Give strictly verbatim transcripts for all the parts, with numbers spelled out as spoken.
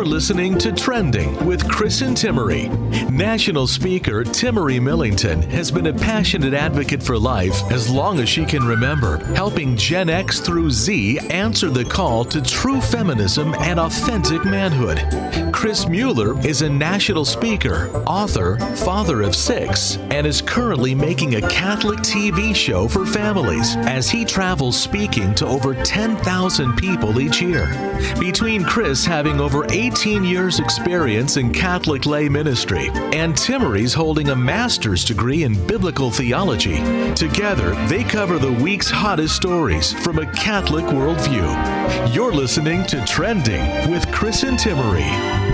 You're listening to Trending with Chris and Timmery. National speaker Timmery Millington has been a passionate advocate for life as long as she can remember, helping Gen X through Z answer the call to true feminism and authentic manhood. Chris Mueller is a national speaker, author, father of six, and is currently making a Catholic T V show for families as he travels speaking to over ten thousand people each year. Between Chris having over eighteen years experience in Catholic lay ministry and Timmery's holding a master's degree in biblical theology, together they cover the week's hottest stories from a Catholic worldview. You're listening to Trending with Chris and Timmery.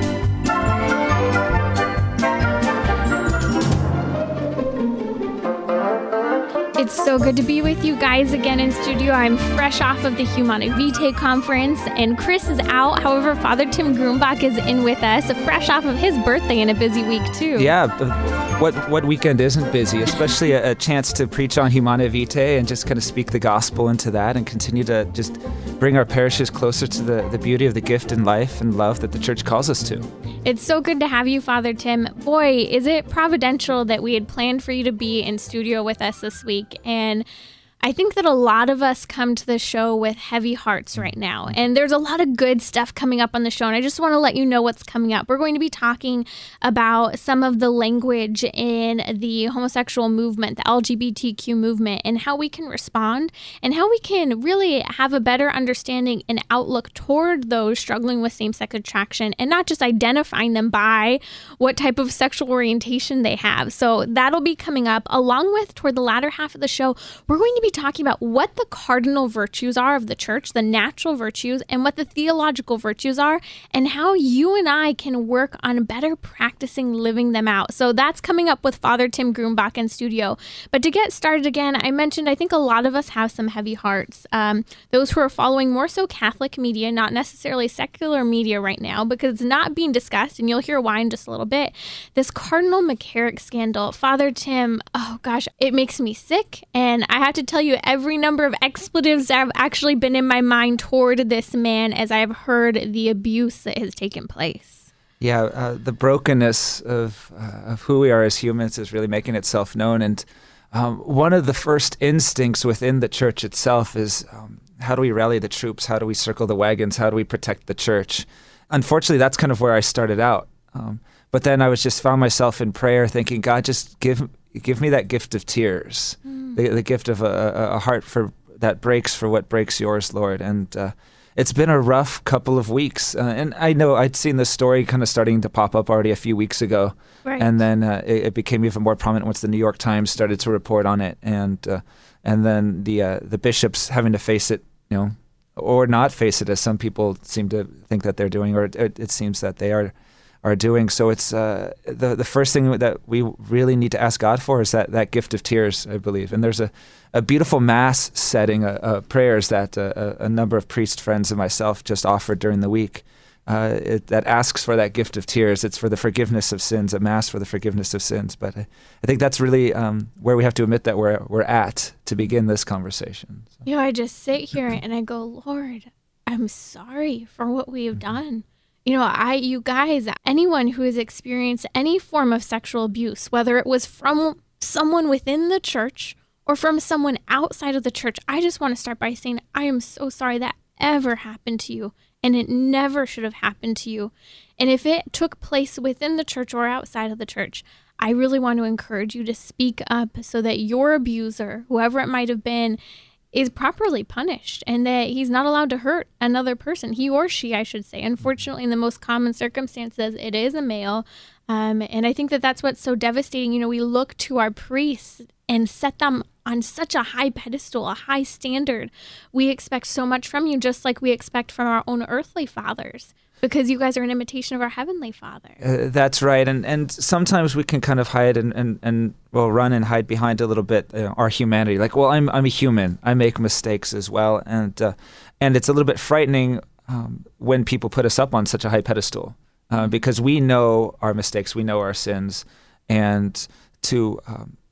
It's so good to be with you guys again in studio. I'm fresh off of the Humana Vitae conference, and Chris is out. However, Father Tim Grumbach is in with us, fresh off of his birthday and a busy week, too. Yeah, what what weekend isn't busy, especially a, a chance to preach on Humana Vitae and just kind of speak the gospel into that and continue to just bring our parishes closer to the, the beauty of the gift and life and love that the church calls us to. It's so good to have you, Father Tim. Boy, is it providential that we had planned for you to be in studio with us this week. And I think that a lot of us come to the show with heavy hearts right now, and there's a lot of good stuff coming up on the show, and I just want to let you know what's coming up. We're going to be talking about some of the language in the homosexual movement, the L G B T Q movement, and how we can respond and how we can really have a better understanding and outlook toward those struggling with same-sex attraction and not just identifying them by what type of sexual orientation they have. So that'll be coming up, along with toward the latter half of the show, we're going to be talking about what the cardinal virtues are of the church, the natural virtues, and what the theological virtues are, and how you and I can work on better practicing living them out. So that's coming up with Father Tim Grumbach in studio. But to get started again, I mentioned I think a lot of us have some heavy hearts. Um, those who are following more so Catholic media, not necessarily secular media right now, because it's not being discussed, and you'll hear why in just a little bit. This Cardinal McCarrick scandal, Father Tim, oh gosh, it makes me sick, and I have to tell you every number of expletives that have actually been in my mind toward this man as I have heard the abuse that has taken place. Yeah, uh, the brokenness of uh, of who we are as humans is really making itself known. And um, one of the first instincts within the church itself is um, how do we rally the troops? How do we circle the wagons? How do we protect the church? Unfortunately, that's kind of where I started out. Um, but then I was just found myself in prayer thinking, God, just give give me that gift of tears, mm. the, the gift of a, a heart for that breaks for what breaks yours, Lord. And uh, it's been a rough couple of weeks. Uh, and I know I'd seen this story kind of starting to pop up already a few weeks ago. Right. And then uh, it, it became even more prominent once the New York Times started to report on it. And uh, and then the uh, the bishops having to face it, you know, or not face it, as some people seem to think that they're doing, or it, it seems that they are are doing. So it's uh, the the first thing that we really need to ask God for is that, that gift of tears, I believe. And there's a, a beautiful mass setting, uh, uh, prayers that uh, a number of priest friends and myself just offered during the week uh, it, that asks for that gift of tears. It's for the forgiveness of sins, a mass for the forgiveness of sins. But I, I think that's really um, where we have to admit that we're we're at to begin this conversation. So. You know, I just sit here and I go, Lord, I'm sorry for what we have mm-hmm. done. You know, I, you guys, anyone who has experienced any form of sexual abuse, whether it was from someone within the church or from someone outside of the church, I just want to start by saying, I am so sorry that ever happened to you, and it never should have happened to you. And if it took place within the church or outside of the church, I really want to encourage you to speak up so that your abuser, whoever it might have been, is properly punished, and that he's not allowed to hurt another person, he or she, I should say. Unfortunately, in the most common circumstances, it is a male. Um, and I think that that's what's so devastating. You know, we look to our priests and set them on such a high pedestal, a high standard. We expect so much from you, just like we expect from our own earthly fathers, because you guys are an imitation of our Heavenly Father. Uh, that's right. And and sometimes we can kind of hide and, and, and well, run and hide behind a little bit uh, our humanity. Like, well, I'm I'm a human. I make mistakes as well. And, uh, and it's a little bit frightening um, when people put us up on such a high pedestal uh, because we know our mistakes. We know our sins. And to um,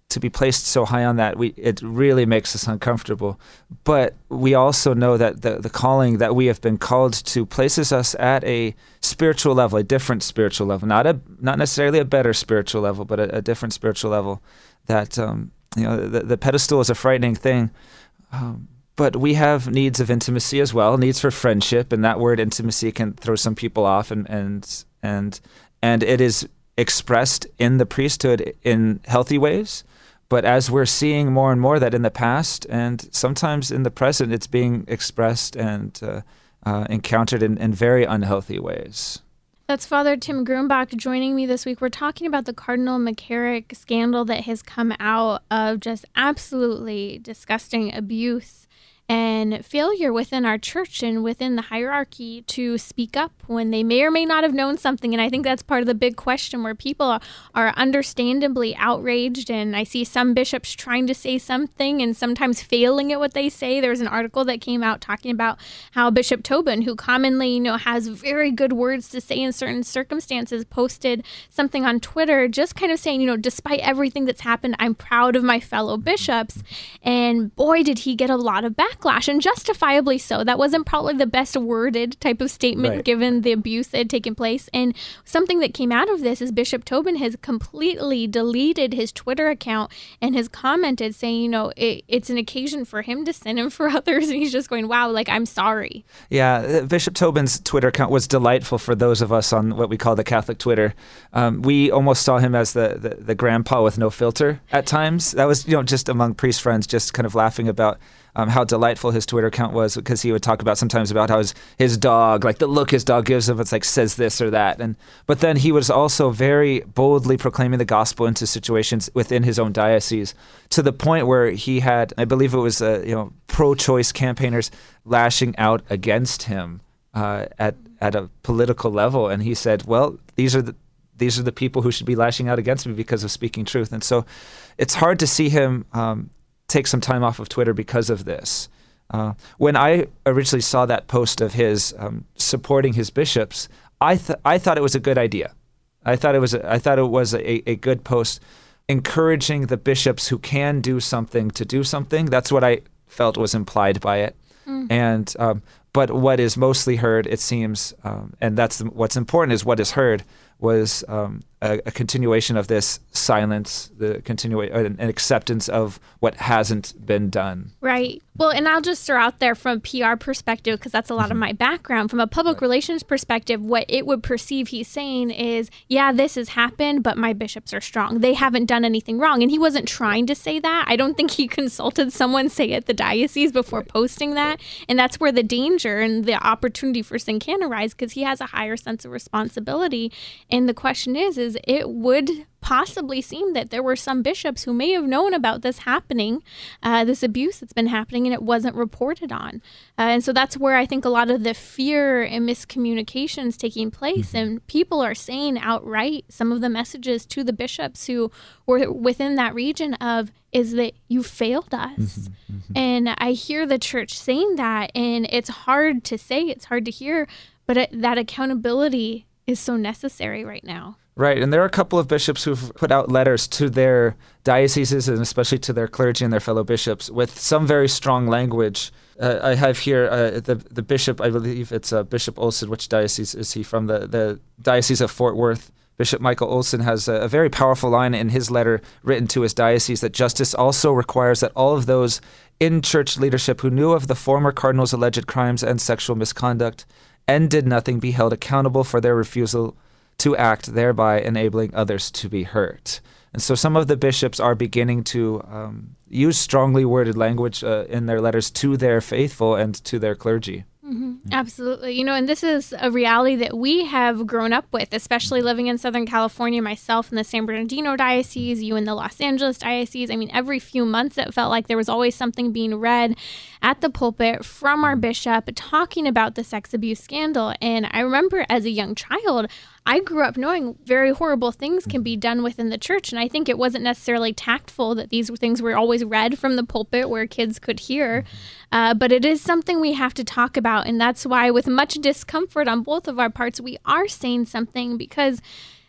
to be placed so high on that, we it really makes us uncomfortable. But we also know that the, the calling that we have been called to places us at a spiritual level, a different spiritual level, not a not necessarily a better spiritual level, but a, a different spiritual level. That um, you know, the, the pedestal is a frightening thing, um, but we have needs of intimacy as well, needs for friendship, and that word intimacy can throw some people off, and and and and it is expressed in the priesthood in healthy ways. But as we're seeing more and more that in the past and sometimes in the present, it's being expressed and uh, uh, encountered in, in very unhealthy ways. That's Father Tim Grumbach joining me this week. We're talking about the Cardinal McCarrick scandal that has come out of just absolutely disgusting abuse and failure within our church and within the hierarchy to speak up when they may or may not have known something. And I think that's part of the big question where people are, are understandably outraged. And I see some bishops trying to say something and sometimes failing at what they say. There was an article that came out talking about how Bishop Tobin, who commonly, you know, has very good words to say in certain circumstances, posted something on Twitter just kind of saying, you know, despite everything that's happened, I'm proud of my fellow bishops. And boy, did he get a lot of backlash. Backlash, and justifiably so. That wasn't probably the best worded type of statement right. given the abuse that had taken place. And something that came out of this is Bishop Tobin has completely deleted his Twitter account and has commented saying, you know, it, it's an occasion for him to sin and for others. And he's just going, wow, like, I'm sorry. Yeah, Bishop Tobin's Twitter account was delightful for those of us on what we call the Catholic Twitter. Um, we almost saw him as the, the, the grandpa with no filter at times. That was, you know, just among priest friends, just kind of laughing about Um, how delightful his Twitter account was, because he would talk about sometimes about how his, his dog, like the look his dog gives him, it's like says this or that. And but then he was also very boldly proclaiming the gospel into situations within his own diocese, to the point where he had, I believe it was, uh, you know, pro-choice campaigners lashing out against him uh, at at a political level. And he said, well, these are the these are the people who should be lashing out against me because of speaking truth. And so it's hard to see him Um, take some time off of Twitter because of this. Uh, when I originally saw that post of his um, supporting his bishops, I th- I thought it was a good idea. I thought it was a, I thought it was a, a good post, encouraging the bishops who can do something to do something. That's what I felt was implied by it. Mm. And um, but what is mostly heard, it seems, um, and that's the, what's important is what is heard was um, a, a continuation of this silence, the continua- an, an acceptance of what hasn't been done. Right. Well, and I'll just throw out there from a P R perspective, because that's a lot mm-hmm. of my background. From a public right. relations perspective, what it would perceive he's saying is, yeah, this has happened, but my bishops are strong. They haven't done anything wrong. And he wasn't trying to say that. I don't think he consulted someone, say, at the diocese before right. posting that. And that's where the danger and the opportunity for sin can arise, because he has a higher sense of responsibility. And the question is, is it would possibly seem that there were some bishops who may have known about this happening, uh, this abuse that's been happening, and it wasn't reported on. Uh, and so that's where I think a lot of the fear and miscommunications taking place, mm-hmm. and people are saying outright some of the messages to the bishops who were within that region of, is that you failed us. Mm-hmm, mm-hmm. And I hear the church saying that, and it's hard to say, it's hard to hear, but it, that accountability is so necessary right now. Right, and there are a couple of bishops who've put out letters to their dioceses and especially to their clergy and their fellow bishops with some very strong language. Uh, I have here uh, the the bishop, I believe it's uh, Bishop Olson. Which diocese is he from? The, the Diocese of Fort Worth. Bishop Michael Olson has a, a very powerful line in his letter written to his diocese that justice also requires that all of those in church leadership who knew of the former cardinal's alleged crimes and sexual misconduct and did nothing be held accountable for their refusal to act, thereby enabling others to be hurt. And so some of the bishops are beginning to um, use strongly worded language uh, in their letters to their faithful and to their clergy. Mm-hmm. Absolutely. You know, and this is a reality that we have grown up with, especially living in Southern California, myself in the San Bernardino Diocese, you in the Los Angeles Diocese. I mean, every few months it felt like there was always something being read at the pulpit from our bishop talking about the sex abuse scandal. And I remember as a young child, I grew up knowing very horrible things can be done within the church. And I think it wasn't necessarily tactful that these things were always read from the pulpit where kids could hear. Uh, but it is something we have to talk about. And that's why, with much discomfort on both of our parts, we are saying something, because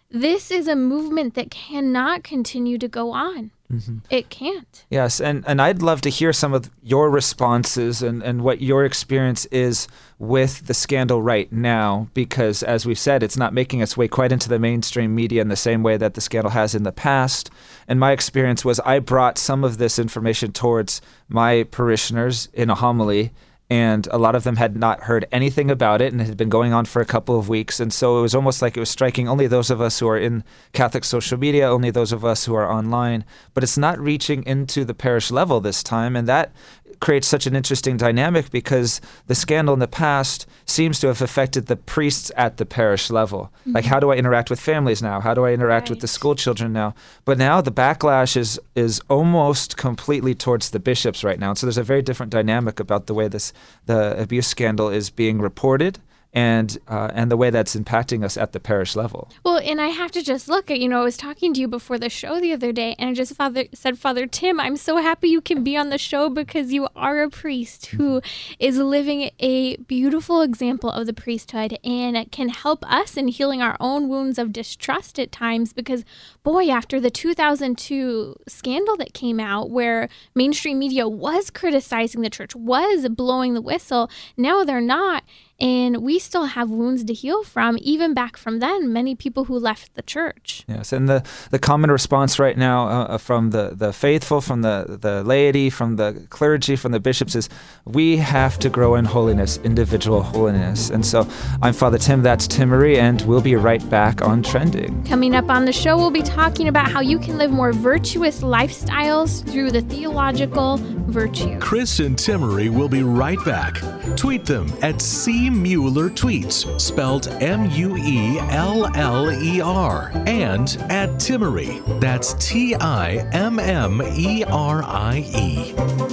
this is a movement that cannot continue to go on. Mm-hmm. It can't. Yes, and, and I'd love to hear some of your responses and, and what your experience is with the scandal right now, because as we've said, it's not making its way quite into the mainstream media in the same way that the scandal has in the past. And my experience was I brought some of this information towards my parishioners in a homily, and a lot of them had not heard anything about it, and it had been going on for a couple of weeks. And so it was almost like it was striking only those of us who are in Catholic social media, only those of us who are online. But it's not reaching into the parish level this time, and that creates such an interesting dynamic because the scandal in the past seems to have affected the priests at the parish level. Mm-hmm. Like, how do I interact with families now? How do I interact right. with the school children now? But now the backlash is is almost completely towards the bishops right now. And so there's a very different dynamic about the way this the abuse scandal is being reported and uh, and the way that's impacting us at the parish level. Well, and I have to just look at, you know, I was talking to you before the show the other day, and I just father, said, Father Tim, I'm so happy you can be on the show because you are a priest who mm-hmm. is living a beautiful example of the priesthood and can help us in healing our own wounds of distrust at times because, boy, after the two thousand two scandal that came out where mainstream media was criticizing the church, was blowing the whistle, now they're not. And we still have wounds to heal from, even back from then, many people who left the church. Yes, and the, the common response right now uh, from the, the faithful, from the, the laity, from the clergy, from the bishops is we have to grow in holiness, individual holiness. And so I'm Father Tim, that's Tim Marie, and we'll be right back on Trending. Coming up on the show, we'll be talking about how you can live more virtuous lifestyles through the theological virtue. Chris and Tim Marie will be right back. Tweet them at C Mueller Tweets, spelled M U E L L E R, and at Timmery, that's T I M M E R I E.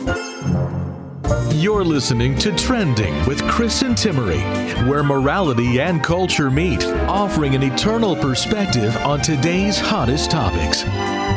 You're listening to Trending with Chris and Timmery, where morality and culture meet, offering an eternal perspective on today's hottest topics.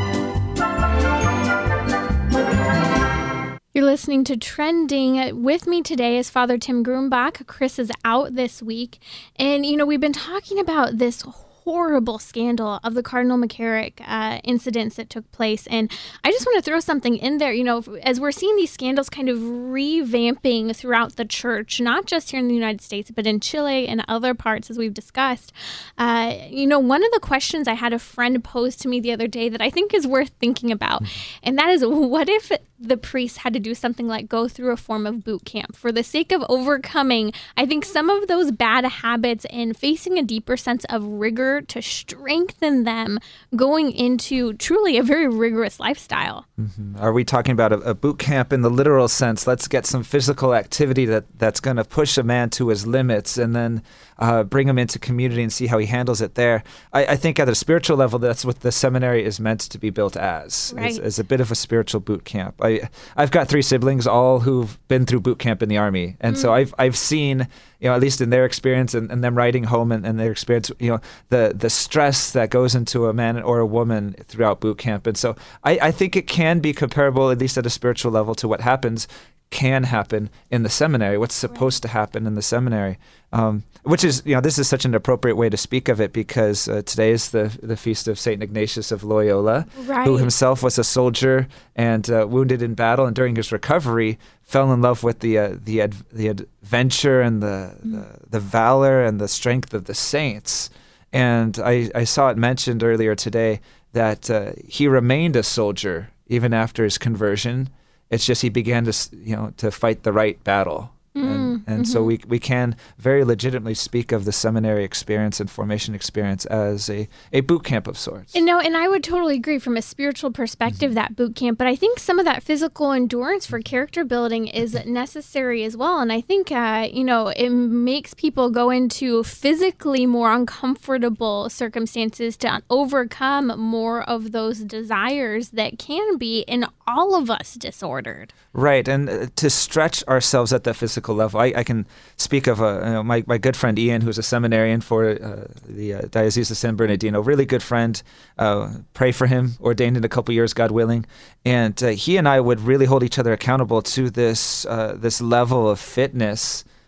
You're listening to Trending. With me today is Father Tim Grumbach. Chris is out this week. And, you know, we've been talking about this horrible scandal of the Cardinal McCarrick uh, incidents that took place. And I just want to throw something in there. You know, as we're seeing these scandals kind of revamping throughout the church, not just here in the United States, but in Chile and other parts, as we've discussed, uh, you know, one of the questions I had a friend pose to me the other day that I think is worth thinking about, and that is, what if the priests had to do something like go through a form of boot camp for the sake of overcoming, I think, some of those bad habits and facing a deeper sense of rigor to strengthen them going into truly a very rigorous lifestyle. Mm-hmm. Are we talking about a, a boot camp in the literal sense? Let's get some physical activity that, that's going to push a man to his limits and then uh, bring him into community and see how he handles it there. I, I think at a spiritual level, that's what the seminary is meant to be built as, right. as, as a bit of a spiritual boot camp. I, I've got three siblings, all who've been through boot camp in the Army. And mm. so I've I've seen, you know, at least in their experience and, and them writing home and, and their experience, you know, the, the stress that goes into a man or a woman throughout boot camp. And so I, I think it can be comparable, at least at a spiritual level, to what happens, can happen in the seminary, what's supposed right. to happen in the seminary. Um, which is, you know, this is such an appropriate way to speak of it because uh, today is the the feast of Saint Ignatius of Loyola, right. who himself was a soldier and uh, wounded in battle, and during his recovery fell in love with the uh, the ad- the adventure and the, mm. the the valor and the strength of the saints. And I, I saw it mentioned earlier today that uh, he remained a soldier even after his conversion. It's just he began to, you know, to fight the right battle. Mm, and and mm-hmm. so we we can very legitimately speak of the seminary experience and formation experience as a, a boot camp of sorts. And no, and I would totally agree from a spiritual perspective, mm-hmm. that boot camp, but I think some of that physical endurance for character building is necessary as well. And I think, uh, you know, it makes people go into physically more uncomfortable circumstances to overcome more of those desires that can be in all of us disordered. Right, and uh, to stretch ourselves at the physical level. I, I can speak of a, you know, my, my good friend Ian, who's a seminarian for uh, the uh, Diocese of San Bernardino, really good friend. Uh, pray for him, ordained in a couple years, God willing. And uh, he and I would really hold each other accountable to this uh, this level of fitness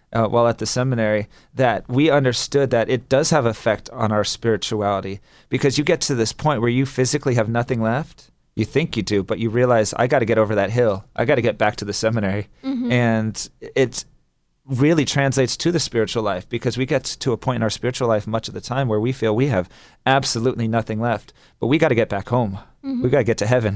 uh, while at the seminary, that we understood that it does have effect on our spirituality, because you get to this point where you physically have nothing left. You think you do, but you realize, I got to get over that hill. I got to get back to the seminary. Mm-hmm. And it really translates to the spiritual life, because we get to a point in our spiritual life much of the time where we feel we have absolutely nothing left, but we got to get back home. Mm-hmm. We got to get to heaven.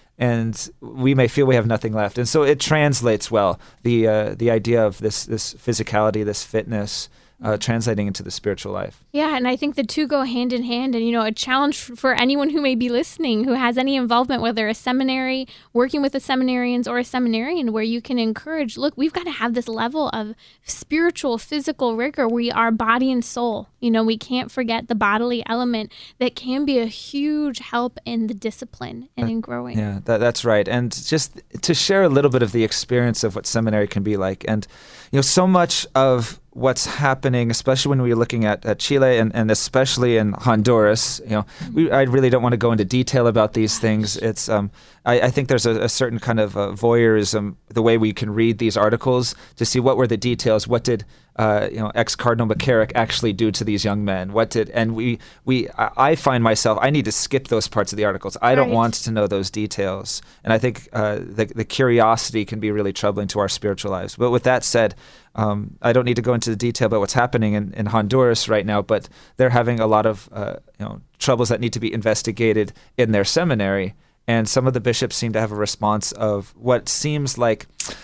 And we may feel we have nothing left. And so it translates well, the uh, the idea of this this physicality, this fitness, uh, translating into the spiritual life. Yeah, and I think the two go hand in hand. And, you know, a challenge for anyone who may be listening, who has any involvement, whether a seminary, working with the seminarians or a seminarian, where you can encourage, look, we've got to have this level of spiritual, physical rigor. We are body and soul. You know, we can't forget the bodily element that can be a huge help in the discipline and in growing. Yeah, that, that's right. And just to share a little bit of the experience of what seminary can be like. And, you know, so much of what's happening, especially when we're looking at, at Chile and, and especially in Honduras, you know, we, I really don't want to go into detail about these things. It's, um, I, I think there's a, a certain kind of uh, voyeurism, the way we can read these articles to see what were the details, what did Uh, you know, ex-Cardinal McCarrick actually do to these young men? What did, and we, we, I, I find myself, I need to skip those parts of the articles. I don't Right. want to know those details. And I think uh, the, the curiosity can be really troubling to our spiritual lives. But with that said, um, I don't need to go into the detail about what's happening in, in Honduras right now, but they're having a lot of, uh, you know, troubles that need to be investigated in their seminary. And some of the bishops seem to have a response of what seems like,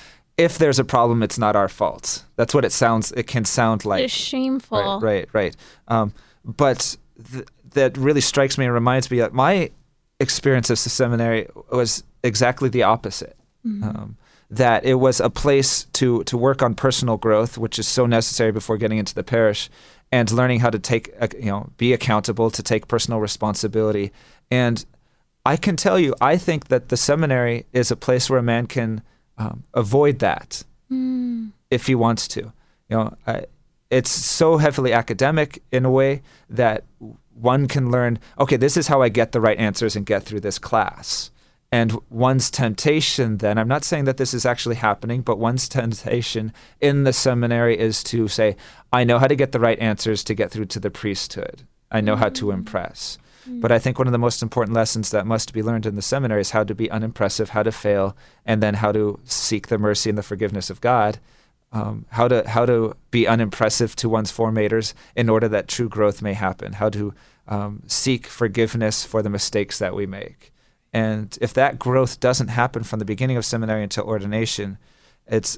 if there's a problem, it's not our fault. That's what it sounds. It can sound like. It's shameful. Right, right, right. Um, but th- that really strikes me and reminds me that my experience of the seminary was exactly the opposite. Mm-hmm. Um, that it was a place to to work on personal growth, which is so necessary before getting into the parish, and learning how to take, you know, be accountable, to take personal responsibility. And I can tell you, I think that the seminary is a place where a man can Um, avoid that mm. if he wants to. You know, uh, it's so heavily academic in a way that one can learn, okay, this is how I get the right answers and get through this class. And one's temptation then, I'm not saying that this is actually happening, but one's temptation in the seminary is to say, I know how to get the right answers to get through to the priesthood. I know mm. how to impress. But I think one of the most important lessons that must be learned in the seminary is how to be unimpressive, how to fail, and then how to seek the mercy and the forgiveness of God, um, how to how to be unimpressive to one's formators in order that true growth may happen, how to um, seek forgiveness for the mistakes that we make. And if that growth doesn't happen from the beginning of seminary until ordination, it's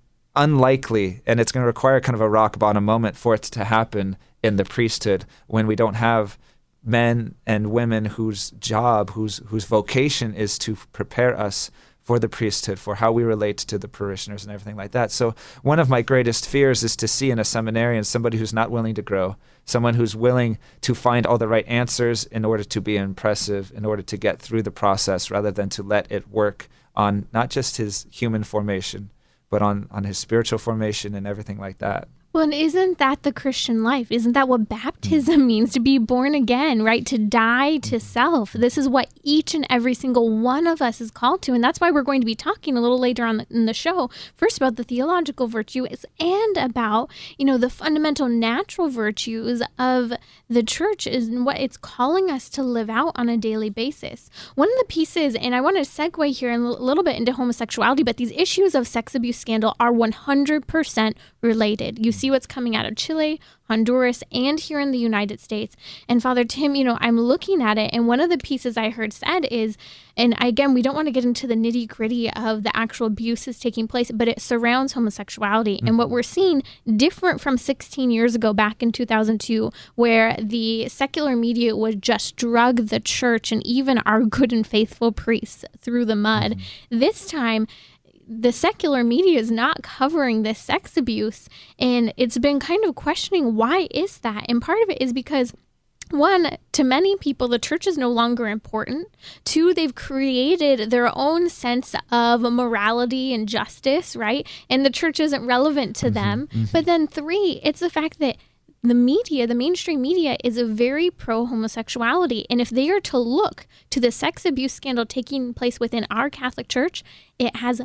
unlikely, and it's going to require kind of a rock bottom moment for it to happen in the priesthood, when we don't have men and women whose job, whose whose vocation is to prepare us for the priesthood, for how we relate to the parishioners and everything like that. So one of my greatest fears is to see in a seminarian somebody who's not willing to grow, someone who's willing to find all the right answers in order to be impressive, in order to get through the process, rather than to let it work on not just his human formation, but on, on his spiritual formation and everything like that. Well, and isn't that the Christian life? Isn't that what baptism means? To be born again, right? To die to self. This is what each and every single one of us is called to. And that's why we're going to be talking a little later on in the show, first about the theological virtues and about, you know, the fundamental natural virtues of the church and what it's calling us to live out on a daily basis. One of the pieces, and I want to segue here a little bit into homosexuality, but these issues of sex abuse scandal are one hundred percent related. You see what's coming out of Chile, Honduras, and here in the United States. And Father Tim, you know, I'm looking at it, and one of the pieces I heard said is, and again, we don't want to get into the nitty gritty of the actual abuses taking place, but it surrounds homosexuality. Mm-hmm. And what we're seeing, different from sixteen years ago, back in two thousand two, where the secular media would just drug the church and even our good and faithful priests through the mud. Mm-hmm. This time, the secular media is not covering this sex abuse, and it's been kind of questioning, why is that? And part of it is because, one, to many people, the church is no longer important. Two, they've created their own sense of morality and justice, right? And the church isn't relevant to mm-hmm, them. Mm-hmm. But then three, it's the fact that the media, the mainstream media, is a very pro-homosexuality. And if they are to look to the sex abuse scandal taking place within our Catholic Church, it has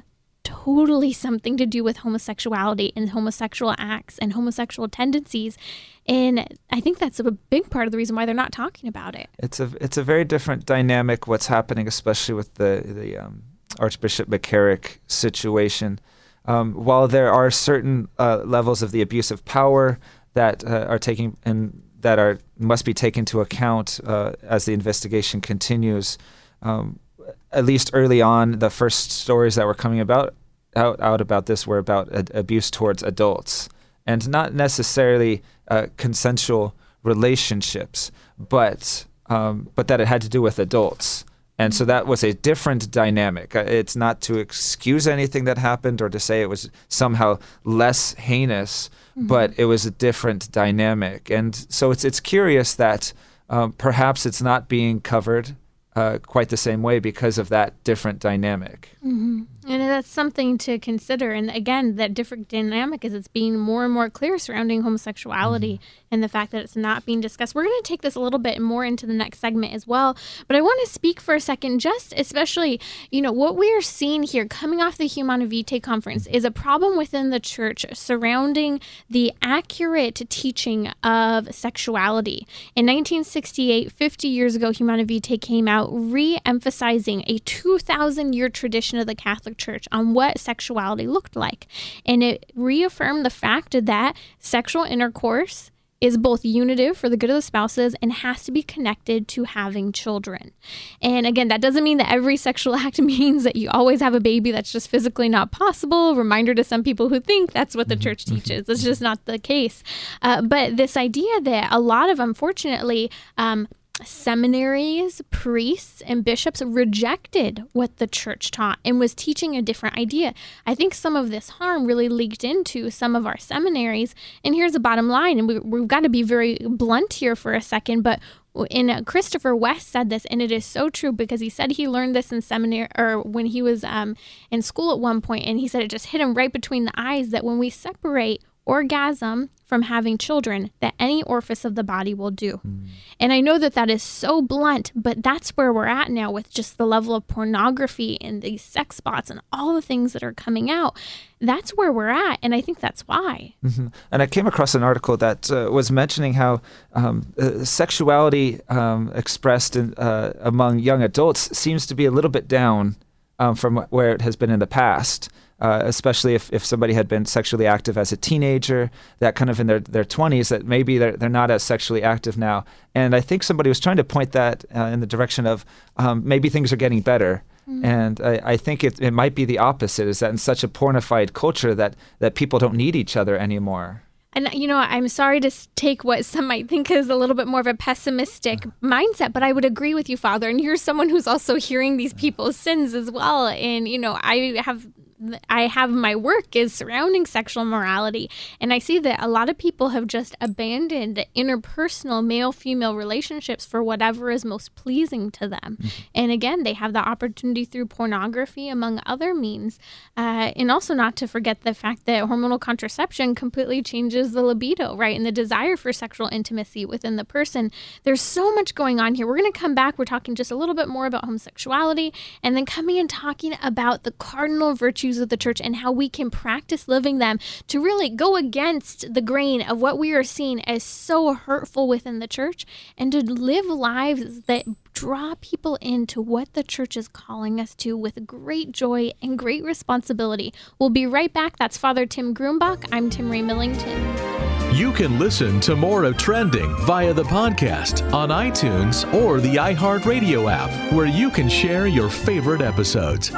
totally something to do with homosexuality and homosexual acts and homosexual tendencies. And I think that's a big part of the reason why they're not talking about it. It's a it's a very different dynamic what's happening, especially with the the um, Archbishop McCarrick situation. Um, while there are certain uh, levels of the abuse of power that uh, are taking and that are must be taken into account uh, as the investigation continues, um, at least early on, the first stories that were coming about out, out about this were about ad- abuse towards adults, and not necessarily uh, consensual relationships, but um, but that it had to do with adults. And so that was a different dynamic. It's not to excuse anything that happened or to say it was somehow less heinous, mm-hmm. but it was a different dynamic. And so it's it's curious that um, perhaps it's not being covered uh, quite the same way because of that different dynamic. Mm-hmm. And that's something to consider. And again, that different dynamic is it's being more and more clear surrounding homosexuality mm-hmm. and the fact that it's not being discussed. We're going to take this a little bit more into the next segment as well. But I want to speak for a second, just especially, you know, what we are seeing here coming off the Humanae Vitae conference is a problem within the church surrounding the accurate teaching of sexuality. In nineteen sixty-eight, fifty years ago, Humanae Vitae came out re-emphasizing a two thousand year tradition of the Catholic Church on what sexuality looked like. And it reaffirmed the fact that sexual intercourse is both unitive for the good of the spouses and has to be connected to having children. And again, that doesn't mean that every sexual act means that you always have a baby. That's just physically not possible. Reminder to some people who think that's what the church teaches. It's just not the case. Uh, but this idea that a lot of, unfortunately, um, seminaries, priests, and bishops rejected what the church taught and was teaching a different idea. I think some of this harm really leaked into some of our seminaries. And here's the bottom line, and we, we've got to be very blunt here for a second, but in uh, Christopher West said this, and it is so true because he said he learned this in seminary or when he was um, in school at one point, and he said it just hit him right between the eyes that when we separate orgasm from having children, that any orifice of the body will do. Mm. And I know that that is so blunt, but that's where we're at now with just the level of pornography and these sex bots and all the things that are coming out. That's where we're at, and I think that's why. Mm-hmm. And I came across an article that uh, was mentioning how um, uh, sexuality um, expressed in, uh, among young adults seems to be a little bit down um, from where it has been in the past. Uh, especially if, if somebody had been sexually active as a teenager, that kind of in their, their twenties, that maybe they're, they're not as sexually active now. And I think somebody was trying to point that uh, in the direction of um, maybe things are getting better. Mm-hmm. And I, I think it, it might be the opposite, is that in such a pornified culture that, that people don't need each other anymore. And, you know, I'm sorry to take what some might think is a little bit more of a pessimistic mindset, but I would agree with you, Father. And you're someone who's also hearing these people's sins as well. And, you know, I have... I have my work is surrounding sexual morality, and I see that a lot of people have just abandoned interpersonal male-female relationships for whatever is most pleasing to them. Mm-hmm. And again, they have the opportunity through pornography, among other means. Uh, and also not to forget the fact that hormonal contraception completely changes the libido, right? And the desire for sexual intimacy within the person. There's so much going on here. We're going to come back. We're talking just a little bit more about homosexuality, and then coming and talking about the cardinal virtues of the church and how we can practice living them to really go against the grain of what we are seeing as so hurtful within the church, and to live lives that draw people into what the church is calling us to with great joy and great responsibility. We'll be right back. That's Father Tim Grumbach. I'm Timmerie Millington. You can listen to more of Trending via the podcast on iTunes or the iHeartRadio app, where you can share your favorite episodes.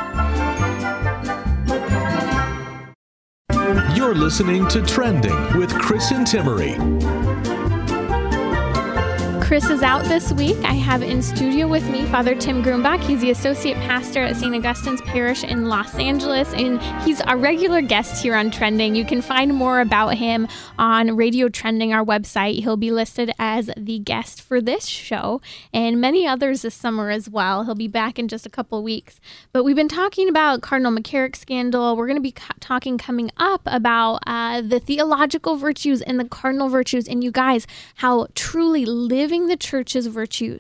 You're listening to Trending with Chris and Timmerie. Chris is out this week. I have in studio with me Father Tim Grumbach. He's the associate pastor at Saint Augustine's Parish in Los Angeles, and he's a regular guest here on Trending. You can find more about him on Radio Trending, our website. He'll be listed as the guest for this show and many others this summer as well. He'll be back in just a couple of weeks. But we've been talking about Cardinal McCarrick scandal. We're going to be co- talking coming up about uh, the theological virtues and the cardinal virtues, and you guys, how truly living the church's virtues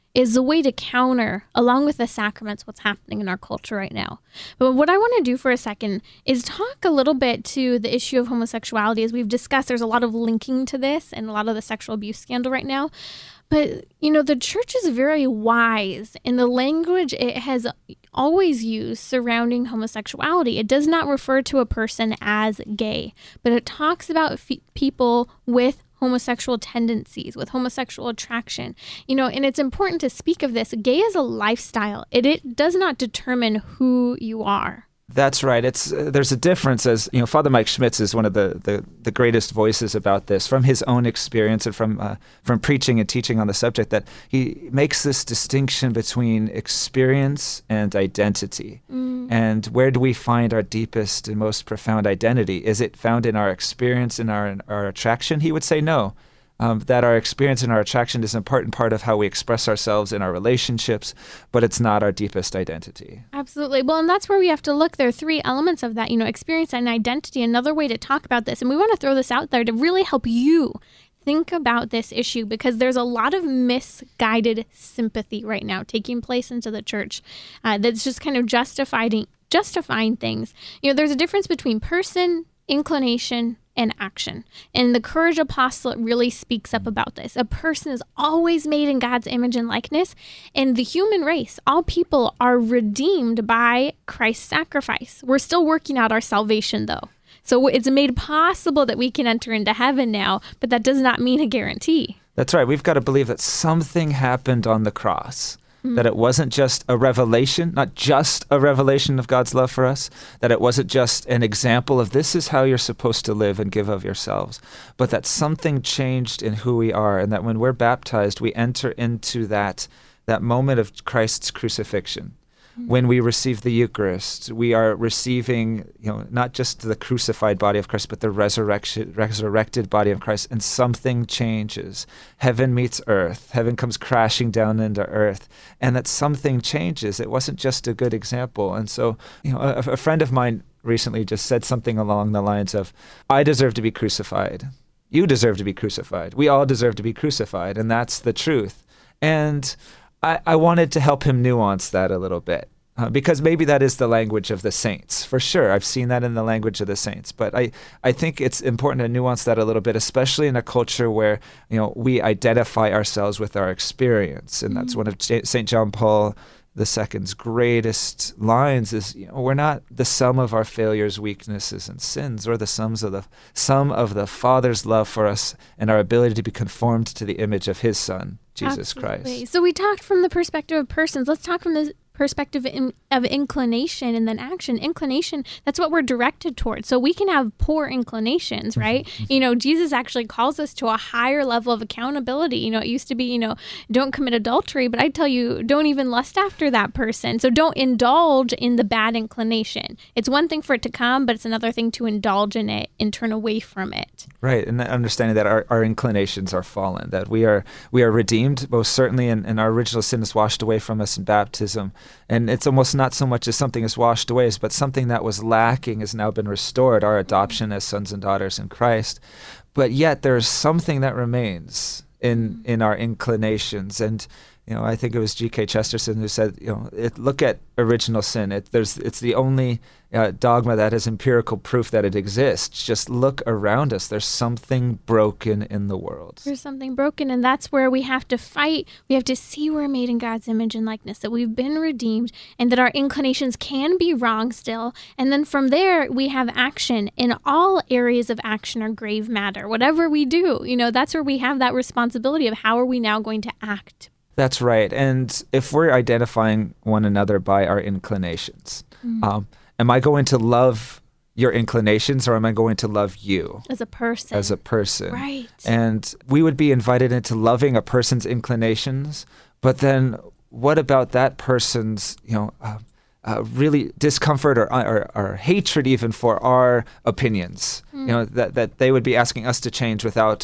is the way to counter, along with the sacraments, what's happening in our culture right now. But what I want to do for a second is talk a little bit to the issue of homosexuality. As we've discussed, there's a lot of linking to this and a lot of the sexual abuse scandal right now. But, you know, the church is very wise in the language it has always used surrounding homosexuality. It does not refer to a person as gay, but it talks about f- people with homosexual tendencies, with homosexual attraction. You know, and it's important to speak of this. Gay is a lifestyle. It, it does not determine who you are. That's right. It's uh, there's a difference, as you know. Father Mike Schmitz is one of the, the, the greatest voices about this from his own experience and from uh, from preaching and teaching on the subject. That he makes this distinction between experience and identity. Mm. And where do we find our deepest and most profound identity? Is it found in our experience and our our attraction? He would say no. Um, that our experience and our attraction is an important part of how we express ourselves in our relationships, but it's not our deepest identity. Absolutely. Well, and that's where we have to look. There are three elements of that, you know, experience and identity. Another way to talk about this, and we want to throw this out there to really help you think about this issue, because there's a lot of misguided sympathy right now taking place into the church uh, that's just kind of justifying justifying things. You know, there's a difference between person, inclination, and action. And the Courage Apostolate really speaks up about this. A person is always made in God's image and likeness, and the human race, all people, are redeemed by Christ's sacrifice. We're still working out our salvation, though. So it's made possible that we can enter into heaven now, but that does not mean a guarantee. That's right. We've got to believe that something happened on the cross. Mm-hmm. That it wasn't just a revelation, not just a revelation of God's love for us, that it wasn't just an example of this is how you're supposed to live and give of yourselves, but that something changed in who we are, and that when we're baptized, we enter into that, that moment of Christ's crucifixion. When we receive the Eucharist, we are receiving, you know, not just the crucified body of Christ, but the resurrection, resurrected body of Christ, and something changes. Heaven meets earth. Heaven comes crashing down into earth, and that something changes. It wasn't just a good example. And so, you know, a, a friend of mine recently just said something along the lines of, I deserve to be crucified. You deserve to be crucified. We all deserve to be crucified, and that's the truth. And I, I wanted to help him nuance that a little bit, uh, because maybe that is the language of the saints. For sure, I've seen that in the language of the saints. But I, I think it's important to nuance that a little bit, especially in a culture where, you know, we identify ourselves with our experience. And that's mm-hmm. one of Saint John Paul the Second's greatest lines is, you know, we're not the sum of our failures, weaknesses, and sins. We're the sums of the sum of the Father's love for us and our ability to be conformed to the image of His Son, Jesus Absolutely. Christ. So we talked from the perspective of persons. Let's talk from the perspective in, of inclination and then action. Inclination, that's what we're directed towards. So we can have poor inclinations, right? You know, Jesus actually calls us to a higher level of accountability. You know, it used to be, you know, don't commit adultery, but I tell you, don't even lust after that person. So don't indulge in the bad inclination. It's one thing for it to come, but it's another thing to indulge in it and turn away from it. Right, and understanding that our, our inclinations are fallen, that we are we are redeemed, most certainly, and, and our original sin is washed away from us in baptism. And it's almost not so much as something is washed away, but something that was lacking has now been restored, our adoption as sons and daughters in Christ. But yet there's something that remains in in our inclinations. And, you know, I think it was G K Chesterton who said, you know, it, look at original sin. It, there's, it's the only uh, dogma that has empirical proof that it exists. Just look around us. There's something broken in the world. There's something broken, and that's where we have to fight. We have to see we're made in God's image and likeness, that we've been redeemed, and that our inclinations can be wrong still. And then from there, we have action. In all areas of action are grave matter. Whatever we do, you know, that's where we have that responsibility of how are we now going to act. That's right. And if we're identifying one another by our inclinations, mm-hmm. um, am I going to love your inclinations, or am I going to love you? As a person. As a person. Right. And we would be invited into loving a person's inclinations, but then what about that person's, you know, uh, uh, really discomfort or, or or hatred even for our opinions? Mm. You know, that, that they would be asking us to change without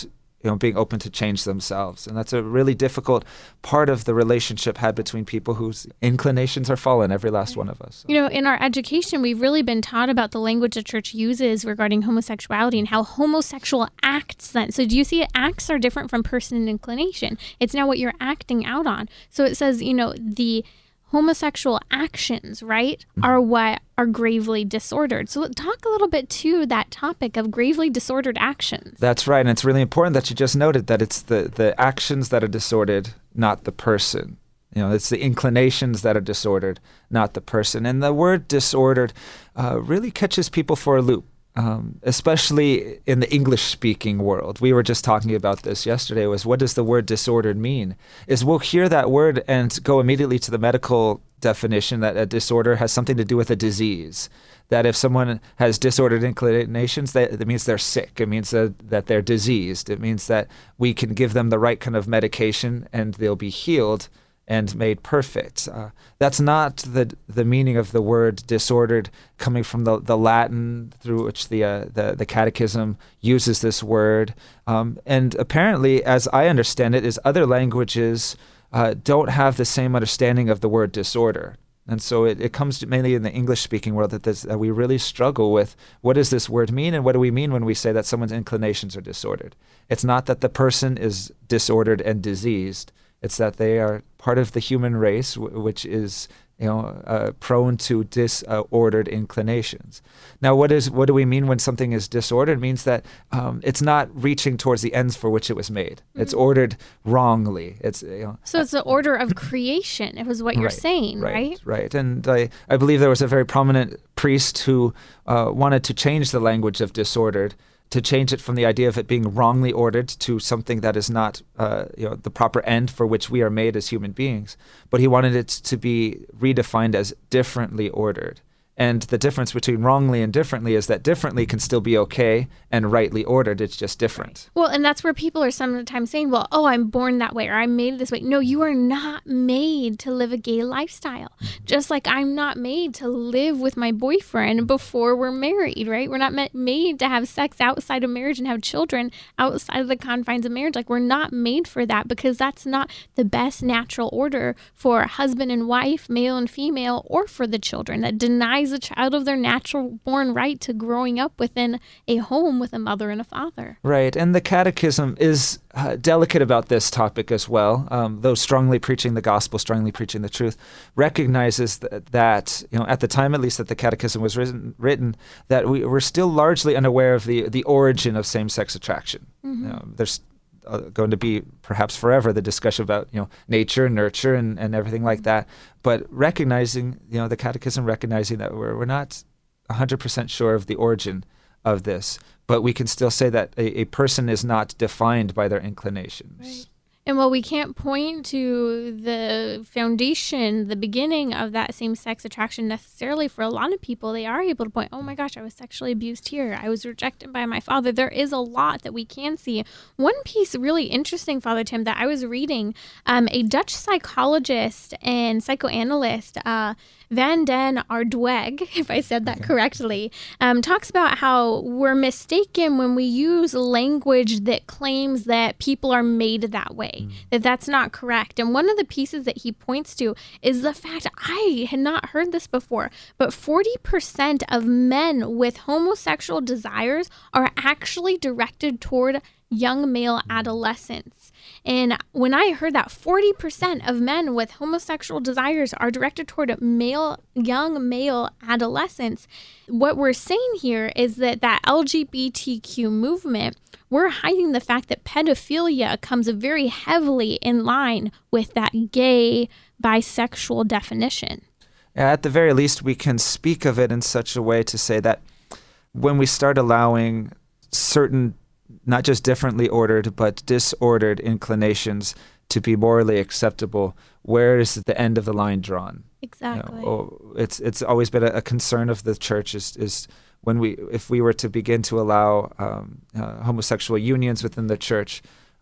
you know, being open to change themselves. And that's a really difficult part of the relationship had between people whose inclinations are fallen, every last one of us. So. You know, in our education, we've really been taught about the language the church uses regarding homosexuality and how homosexual acts then. So do you see acts are different from person and inclination? It's now what you're acting out on. So it says, you know, the homosexual actions, right, mm-hmm. are what are gravely disordered. So talk a little bit to that topic of gravely disordered actions. That's right. And it's really important that you just noted that it's the, the actions that are disordered, not the person. You know, it's the inclinations that are disordered, not the person. And the word disordered uh, really catches people for a loop. Um, especially in the English-speaking world. We were just talking about this yesterday, was what does the word disordered mean? Is we'll hear that word and go immediately to the medical definition that a disorder has something to do with a disease. That if someone has disordered inclinations, that, that means they're sick. It means that, that they're diseased. It means that we can give them the right kind of medication and they'll be healed and made perfect. Uh, that's not the the meaning of the word disordered, coming from the, the Latin through which the, uh, the the Catechism uses this word. Um, and apparently, as I understand it, is other languages uh, don't have the same understanding of the word disorder. And so it, it comes mainly in the English-speaking world that, this, that we really struggle with what does this word mean and what do we mean when we say that someone's inclinations are disordered. It's not that the person is disordered and diseased. It's that they are part of the human race, w- which is, you know, uh, prone to disordered inclinations. Now, what is what do we mean when something is disordered? It means that um, it's not reaching towards the ends for which it was made. Mm-hmm. It's ordered wrongly. It's you know, so it's the order of creation. It was what you're right, saying, right? Right. Right. And I, I believe there was a very prominent priest who uh, wanted to change the language of disordered, to change it from the idea of it being wrongly ordered to something that is not uh, you know, the proper end for which we are made as human beings. But he wanted it to be redefined as differently ordered. And the difference between wrongly and differently is that differently can still be okay and rightly ordered. It's just different. Well, and that's where people are sometimes saying, well, oh, I'm born that way or I'm made this way. No, you are not made to live a gay lifestyle. Just like I'm not made to live with my boyfriend before we're married, right? We're not made to have sex outside of marriage and have children outside of the confines of marriage. Like we're not made for that because that's not the best natural order for husband and wife, male and female, or for the children. That denies a child of their natural born right to growing up within a home with a mother and a father. Right. And the Catechism is uh, delicate about this topic as well, um, though strongly preaching the gospel, strongly preaching the truth, recognizes that, that, you know, at the time at least that the Catechism was written, written that we were still largely unaware of the, the origin of same-sex attraction. Mm-hmm. You know, there's Uh, going to be perhaps forever the discussion about you know nature, nurture, and, and everything like that. But recognizing, you know, the Catechism recognizing that we're we're not one hundred percent sure of the origin of this, but we can still say that a, a person is not defined by their inclinations. Right. And while we can't point to the foundation, the beginning of that same-sex attraction necessarily for a lot of people, they are able to point, oh my gosh, I was sexually abused here. I was rejected by my father. There is a lot that we can see. One piece really interesting, Father Tim, that I was reading, um, a Dutch psychologist and psychoanalyst, uh, Van den Aardweg, if I said that okay. correctly, um, talks about how we're mistaken when we use language that claims that people are made that way. That that's not correct. And one of the pieces that he points to is the fact, I had not heard this before, but forty percent of men with homosexual desires are actually directed toward young male adolescents. And when I heard that forty percent of men with homosexual desires are directed toward male, young male adolescents, what we're saying here is that that L G B T Q movement, we're hiding the fact that pedophilia comes very heavily in line with that gay, bisexual definition. At the very least, we can speak of it in such a way to say that when we start allowing certain, not just differently ordered, but disordered inclinations to be morally acceptable, where is the end of the line drawn? Exactly. You know, it's it's always been a, a concern of the church is is when we if we were to begin to allow um, uh, homosexual unions within the church,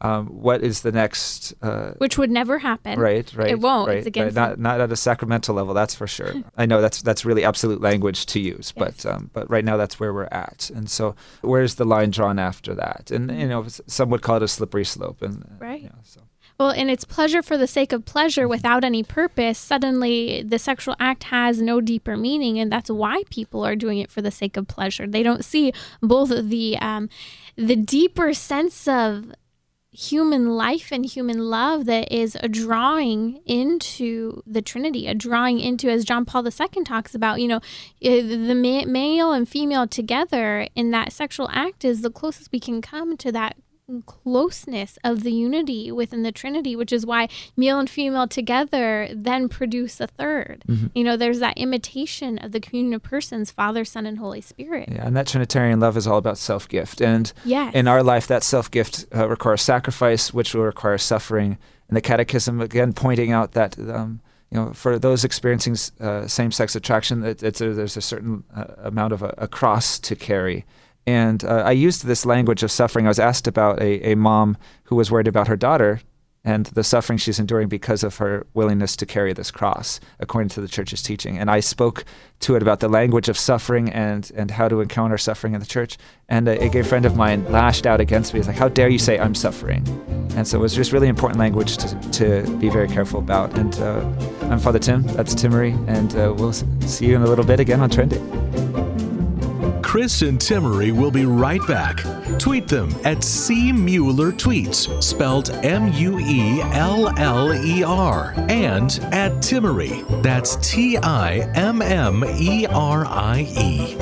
um, what is the next? Uh, Which would never happen. Right, right. It won't. Right, it's against right. Not, not at a sacramental level, that's for sure. I know that's that's really absolute language to use, Yes. but um, but right now that's where we're at. And so where's the line drawn after that? And, you know, some would call it a slippery slope. And Right. You know, so. Well, and it's pleasure for the sake of pleasure without any purpose. Suddenly, the sexual act has no deeper meaning, and that's why people are doing it for the sake of pleasure. They don't see both the um, the deeper sense of human life and human love that is a drawing into the Trinity, a drawing into, as John Paul the Second talks about, you know, the ma- male and female together in that sexual act is the closest we can come to that closeness of the unity within the Trinity, which is why male and female together then produce a third. Mm-hmm. You know, there's that imitation of the communion of persons, Father, Son, and Holy Spirit. Yeah, and that Trinitarian love is all about self-gift. And yes. in our life, that self-gift uh, requires sacrifice, which will require suffering. And the Catechism, again, pointing out that um, you know, for those experiencing uh, same-sex attraction, it, it's a, there's a certain uh, amount of a, a cross to carry. And uh, I used this language of suffering. I was asked about a, a mom who was worried about her daughter and the suffering she's enduring because of her willingness to carry this cross, according to the Church's teaching. And I spoke to it about the language of suffering and, and how to encounter suffering in the Church. And a, a gay friend of mine lashed out against me. He's like, how dare you say I'm suffering? And so it was just really important language to, to be very careful about. And uh, I'm Father Tim, that's Timmery, and uh, we'll see you in a little bit again on Trending. Chris and Timmery will be right back. Tweet them at C Mueller Tweets, spelled M U E L L E R, and at Timmery. That's T I M M E R I E.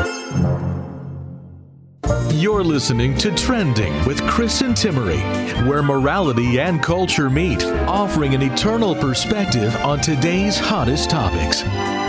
You're listening to Trending with Chris and Timmery, where morality and culture meet, offering an eternal perspective on today's hottest topics.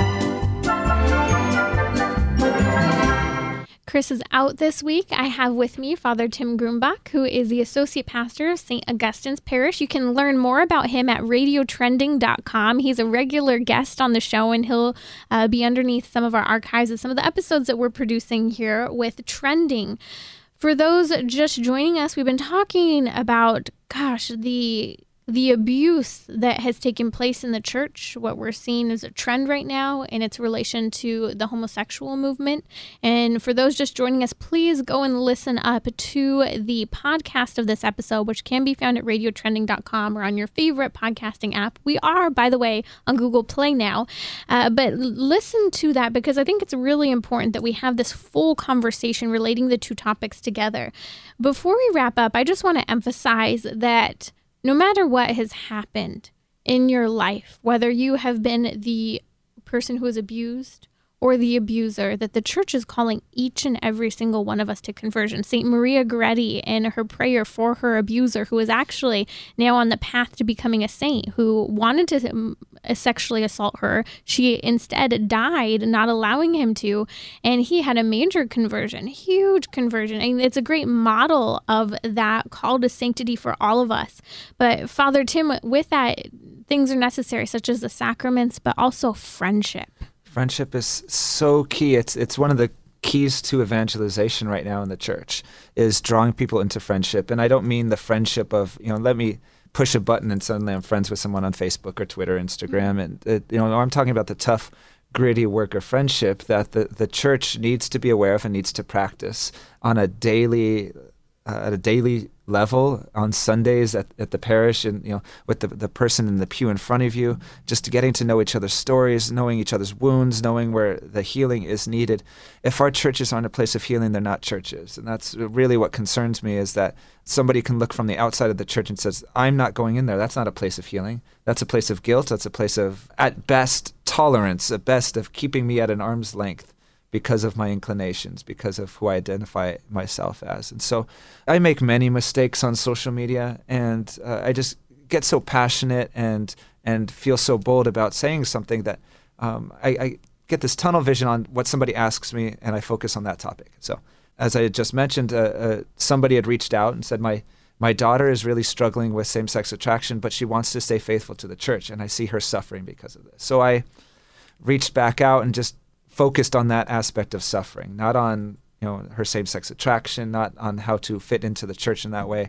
Chris is out this week. I have with me Father Tim Grumbach, who is the Associate Pastor of Saint Augustine's Parish. You can learn more about him at radio trending dot com. He's a regular guest on the show, and he'll uh, be underneath some of our archives of some of the episodes that we're producing here with Trending. For those just joining us, we've been talking about, gosh, the... the abuse that has taken place in the church, what we're seeing is a trend right now in its relation to the homosexual movement. And for those just joining us, please go and listen up to the podcast of this episode, which can be found at radio trending dot com or on your favorite podcasting app. We are, by the way, on Google Play now. Uh, but listen to that because I think it's really important that we have this full conversation relating the two topics together. Before we wrap up, I just want to emphasize that no matter what has happened in your life, whether you have been the person who is abused or the abuser, that the church is calling each and every single one of us to conversion. Saint Maria Goretti, in her prayer for her abuser, who is actually now on the path to becoming a saint, who wanted to um, sexually assault her, she instead died, not allowing him to, and he had a major conversion, huge conversion. I mean, it's a great model of that call to sanctity for all of us. But Father Tim, with that, things are necessary, such as the sacraments, but also friendship. Friendship is so key. It's it's one of the keys to evangelization right now in the church, is drawing people into friendship. And I don't mean the friendship of, you know, let me push a button and suddenly I'm friends with someone on Facebook or Twitter, Instagram. And, it, you know, I'm talking about the tough, gritty work of friendship that the, the church needs to be aware of and needs to practice on a daily uh, at a daily level on Sundays at, at the parish, and you know, with the the person in the pew in front of you, just getting to know each other's stories, knowing each other's wounds, knowing where the healing is needed. If our churches aren't a place of healing, they're not churches. And that's really what concerns me, is that somebody can look from the outside of the church and says, I'm not going in there. That's not a place of healing. That's a place of guilt. That's a place of, at best, tolerance, at best of keeping me at an arm's length because of my inclinations, because of who I identify myself as. And so I make many mistakes on social media, and uh, I just get so passionate and and feel so bold about saying something that um, I, I get this tunnel vision on what somebody asks me, and I focus on that topic. So as I had just mentioned, uh, uh, somebody had reached out and said, my my daughter is really struggling with same-sex attraction, but she wants to stay faithful to the church, and I see her suffering because of this. So I reached back out and just focused on that aspect of suffering, not on, you know, her same-sex attraction, not on how to fit into the church in that way.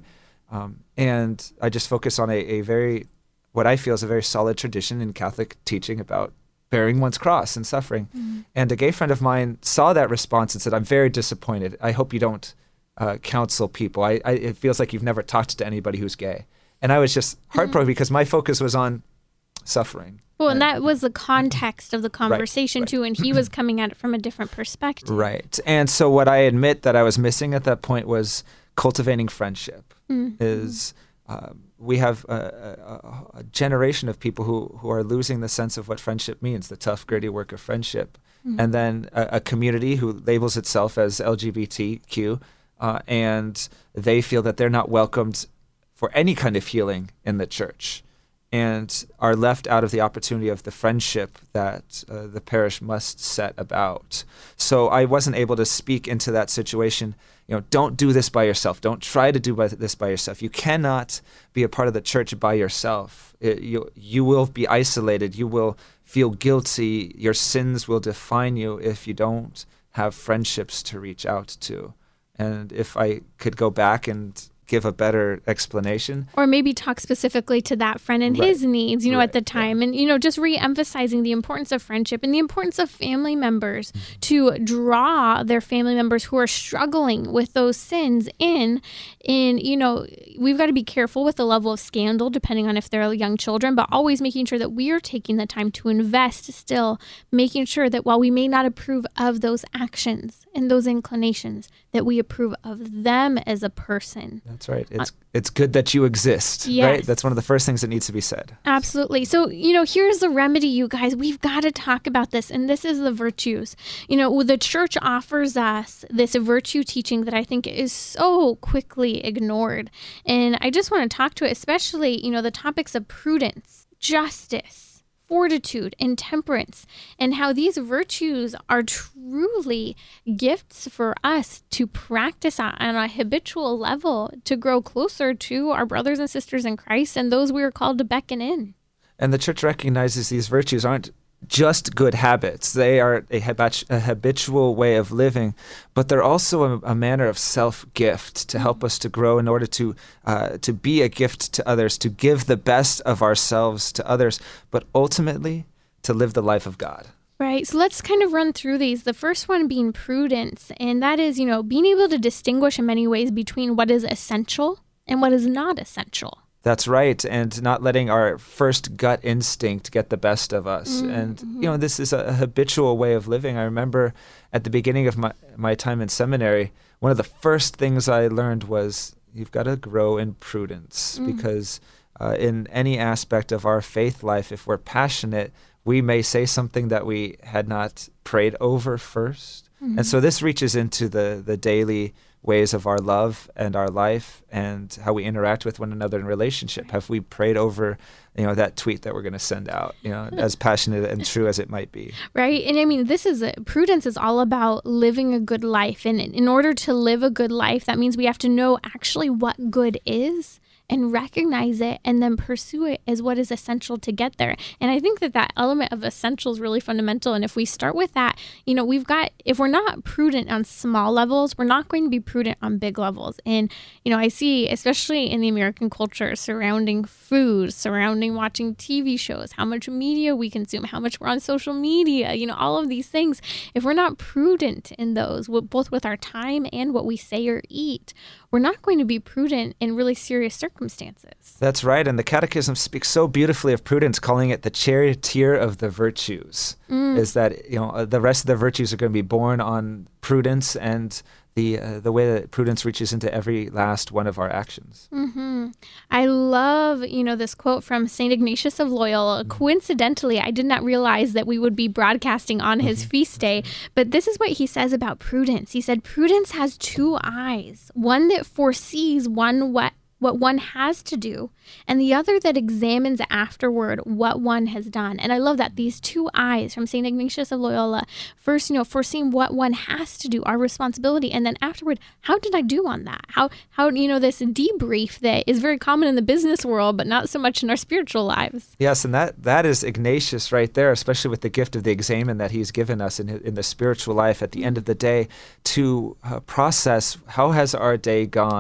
Um, and I just focus on a, a very, what I feel is a very solid tradition in Catholic teaching about bearing one's cross and suffering. Mm-hmm. And a gay friend of mine saw that response and said, I'm very disappointed. I hope you don't uh, counsel people. I, I, it feels like you've never talked to anybody who's gay. And I was just heartbroken mm-hmm. because my focus was on suffering. Well, and, and that was the context of the conversation, right, right. too, and he was coming at it from a different perspective. Right. And so what I admit that I was missing at that point was cultivating friendship. Mm-hmm. Is uh, we have a, a, a generation of people who, who are losing the sense of what friendship means, the tough, gritty work of friendship. Mm-hmm. And then a, a community who labels itself as L G B T Q, uh, and they feel that they're not welcomed for any kind of healing in the church, and are left out of the opportunity of the friendship that uh, the parish must set about. So I wasn't able to speak into that situation. You know, don't do this by yourself. Don't try to do by this by yourself. You cannot be a part of the church by yourself. It, you you will be isolated. You will feel guilty. Your sins will define you if you don't have friendships to reach out to. And if I could go back and give a better explanation. Or maybe talk specifically to that friend and right. his needs, you know, right. at the time. Yeah. And, you know, just re-emphasizing the importance of friendship and the importance of family members mm-hmm. to draw their family members who are struggling with those sins in, in, you know, we've got to be careful with the level of scandal depending on if they're young children, but always making sure that we are taking the time to invest still, making sure that while we may not approve of those actions and those inclinations, that we approve of them as a person. That's right. It's uh, it's good that you exist, yes. right? That's one of the first things that needs to be said. Absolutely. So, you know, here's the remedy, you guys. We've got to talk about this, and this is the virtues. You know, the church offers us this virtue teaching that I think is so quickly ignored. And I just want to talk to it, especially, you know, the topics of prudence, justice, fortitude, and temperance, and how these virtues are truly gifts for us to practice on a habitual level to grow closer to our brothers and sisters in Christ and those we are called to beckon in. And the church recognizes these virtues aren't just good habits. They are a, habit- a habitual way of living, but they're also a, a manner of self-gift to help us to grow in order to uh, to be a gift to others, to give the best of ourselves to others, but ultimately to live the life of God. Right. So let's kind of run through these. The first one being prudence, and that is, you know, being able to distinguish in many ways between what is essential and what is not essential. That's right, and not letting our first gut instinct get the best of us. Mm-hmm. And, you know, this is a habitual way of living. I remember at the beginning of my, my time in seminary, one of the first things I learned was you've got to grow in prudence, mm-hmm. because uh, in any aspect of our faith life, if we're passionate, we may say something that we had not prayed over first. Mm-hmm. And so this reaches into the, the daily ways of our love and our life and how we interact with one another in relationship. Have we prayed over, you know, that tweet that we're going to send out, you know, as passionate and true as it might be. Right. And I mean, this is, a, prudence is all about living a good life. And in order to live a good life, that means we have to know actually what good is and recognize it and then pursue it as what is essential to get there. And I think that that element of essential is really fundamental. And if we start with that, you know, we've got, if we're not prudent on small levels, we're not going to be prudent on big levels. And, you know, I see, especially in the American culture surrounding food, surrounding watching T V shows, how much media we consume, how much we're on social media, you know, all of these things. If we're not prudent in those, both with our time and what we say or eat, we're not going to be prudent in really serious circumstances. That's right. And the Catechism speaks so beautifully of prudence, calling it the charioteer of the virtues, mm. is that, you know, the rest of the virtues are going to be born on prudence and the uh, the way that prudence reaches into every last one of our actions. Mm-hmm. I love, you know, this quote from Saint Ignatius of Loyola. Mm-hmm. Coincidentally, I did not realize that we would be broadcasting on his mm-hmm. feast day, but this is what he says about prudence. He said, prudence has two eyes, one that foresees one what what one has to do, and the other that examines afterward what one has done. And I love that, these two eyes from Saint Ignatius of Loyola. First, you know, foreseeing what one has to do, our responsibility, and then afterward, how did I do on that? How, how you know, this debrief that is very common in the business world, but not so much in our spiritual lives. Yes, and that that is Ignatius right there, especially with the gift of the examen that he's given us in, in the spiritual life at the end of the day, to uh, process how has our day gone,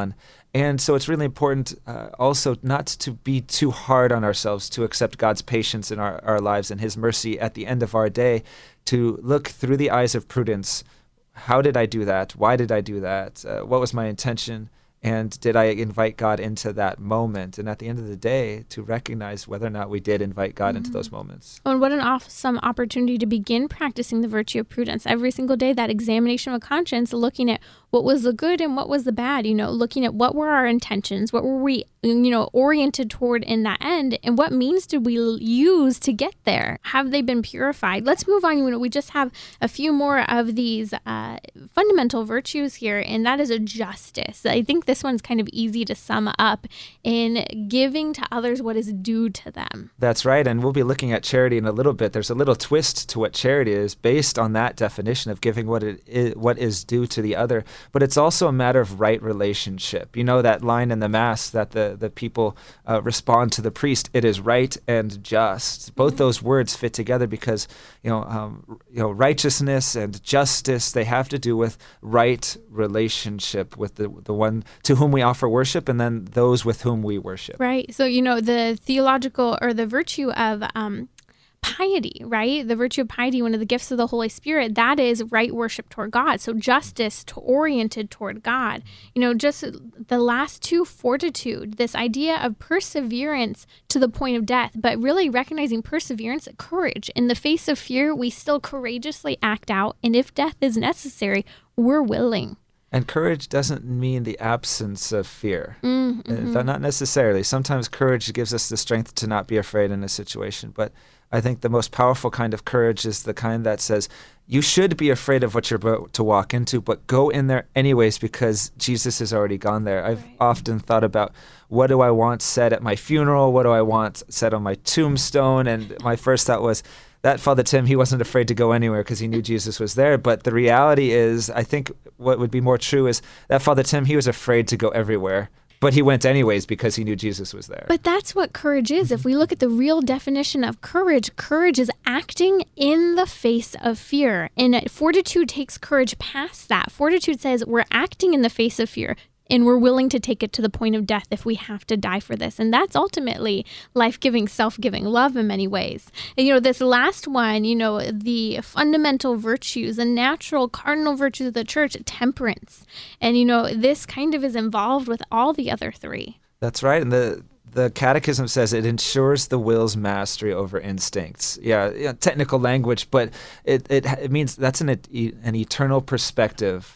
And so it's really important uh, also not to be too hard on ourselves, to accept God's patience in our, our lives and his mercy at the end of our day, to look through the eyes of prudence. How did I do that? Why did I do that? Uh, what was my intention? And did I invite God into that moment? And at the end of the day, to recognize whether or not we did invite God mm-hmm. into those moments. Oh, and what an awesome opportunity to begin practicing the virtue of prudence every single day, that examination of conscience, looking at what was the good and what was the bad, you know, looking at what were our intentions, what were we, you know, oriented toward in that end, and what means did we use to get there? Have they been purified? Let's move on. You know, we just have a few more of these uh, fundamental virtues here, and that is a justice. I think this one's kind of easy to sum up in giving to others what is due to them. That's right, and we'll be looking at charity in a little bit. There's a little twist to what charity is based on that definition of giving what it is, what is due to the other. But it's also a matter of right relationship. You know that line in the Mass that the, the people uh, respond to the priest, it is right and just. Both those words fit together because, you know, um, you know, righteousness and justice, they have to do with right relationship with the, the one to whom we offer worship and then those with whom we worship. Right. So, you know, the theological or the virtue of um, piety, right? The virtue of piety, one of the gifts of the Holy Spirit, that is right worship toward God. So justice to oriented toward God. You know, just the last two, fortitude, this idea of perseverance to the point of death, but really recognizing perseverance, courage. In the face of fear, we still courageously act out. And if death is necessary, we're willing. And courage doesn't mean the absence of fear. Mm-hmm. Uh, not necessarily. Sometimes courage gives us the strength to not be afraid in a situation, but I think the most powerful kind of courage is the kind that says, you should be afraid of what you're about to walk into, but go in there anyways because Jesus has already gone there. I've right. often thought about, what do I want said at my funeral? What do I want said on my tombstone? And my first thought was, that Father Tim, he wasn't afraid to go anywhere because he knew Jesus was there. But the reality is, I think what would be more true is that Father Tim, he was afraid to go everywhere. But he went anyways because he knew Jesus was there. But that's what courage is. If we look at the real definition of courage, courage is acting in the face of fear. And fortitude takes courage past that. Fortitude says we're acting in the face of fear, and we're willing to take it to the point of death if we have to die for this. And that's ultimately life-giving, self-giving love in many ways. And, you know, this last one, you know, the fundamental virtues, the natural cardinal virtues of the church, temperance. And, you know, this kind of is involved with all the other three. That's right. And the the Catechism says it ensures the will's mastery over instincts. Yeah, yeah technical language, but it, it, it means that's an, an eternal perspective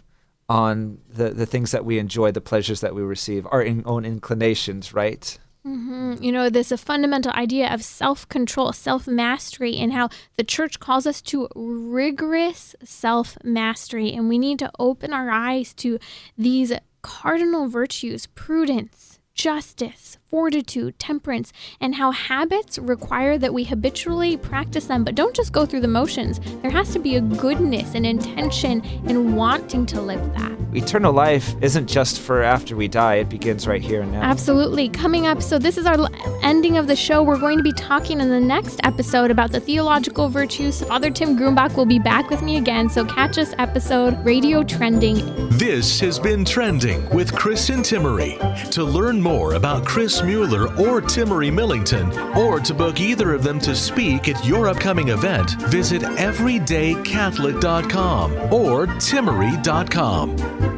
on the, the things that we enjoy, the pleasures that we receive, our in, own inclinations, right? Mm-hmm. You know, there's a fundamental idea of self-control, self-mastery, and how the church calls us to rigorous self-mastery. And we need to open our eyes to these cardinal virtues, prudence, justice, fortitude, temperance, and how habits require that we habitually practice them, but don't just go through the motions. There has to be a goodness and intention in wanting to live that. Eternal life isn't just for after we die. It begins right here and now. Absolutely. Coming up, so this is our ending of the show. We're going to be talking in the next episode about the theological virtues. Father Tim Grumbach will be back with me again, so catch us episode Radio Trending. This has been Trending with Chris and Timmery. To learn more about Chris Mueller or Timmery Millington, or to book either of them to speak at your upcoming event, visit everyday catholic dot com or timmery dot com.